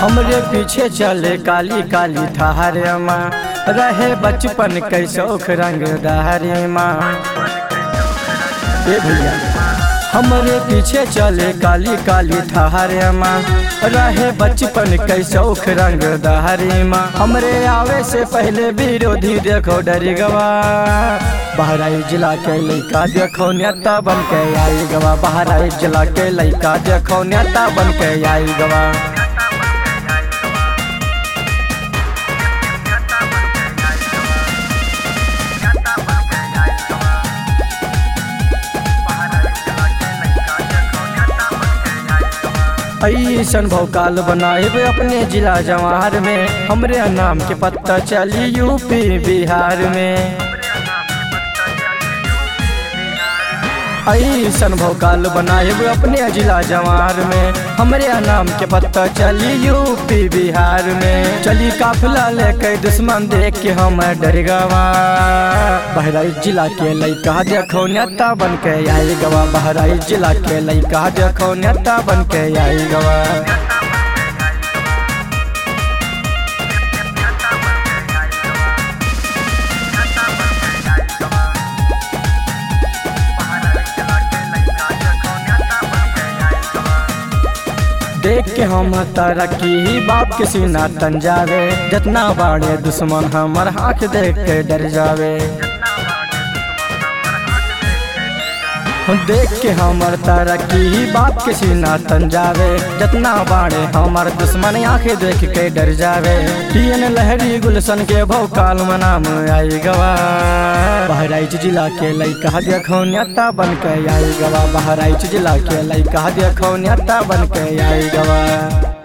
हमरे पीछे चले काली काली थारे माँ, रहे बचपन के शौक रंगदारी माँ। ए भैया हमरे पीछे चले काली काली थारे माँ, रहे बचपन के शौक रंगदारी माँ। हमरे आवे से पहले विरोधी देखो डरी गवा, बहराइच जिला के लइका देखो नेता बन के आई गवा। बहराइच जिला के लइका देखो नेता बन के आई गवा। ऐसन भौकाल बनाए अपने जिला जवार में, हमरे नाम के पता चली यूपी बिहार में। ऐसन भौकाल बनाए अपने जिला जवार में, हमरे नाम के पता चली यूपी बिहार में। चली काफिला लेके दुश्मन देख के हम डर गवा, बहराइच जिला के लइका देखो नेता बन के आई गवा। बहराइच जिला के लइका देखो नेता बन के आई गवा। देख के हम तरक्की बाप के सीना तन जावे, जितना बाड़े दुश्मन हमर आँख देख के डर जावे। देख के हमर तरक्की बाप के सीना तन जावे, जितना बाड़े हमर दुश्मन आँख देख के डर जावे। टीएन लहरी गुलशन के भौकाल में नाम आई गवा, बहराइच जिला के लइका देखो नेता बन के आई गवा। बहराइच जिला के लइका देखो नेता बन के आई गवा।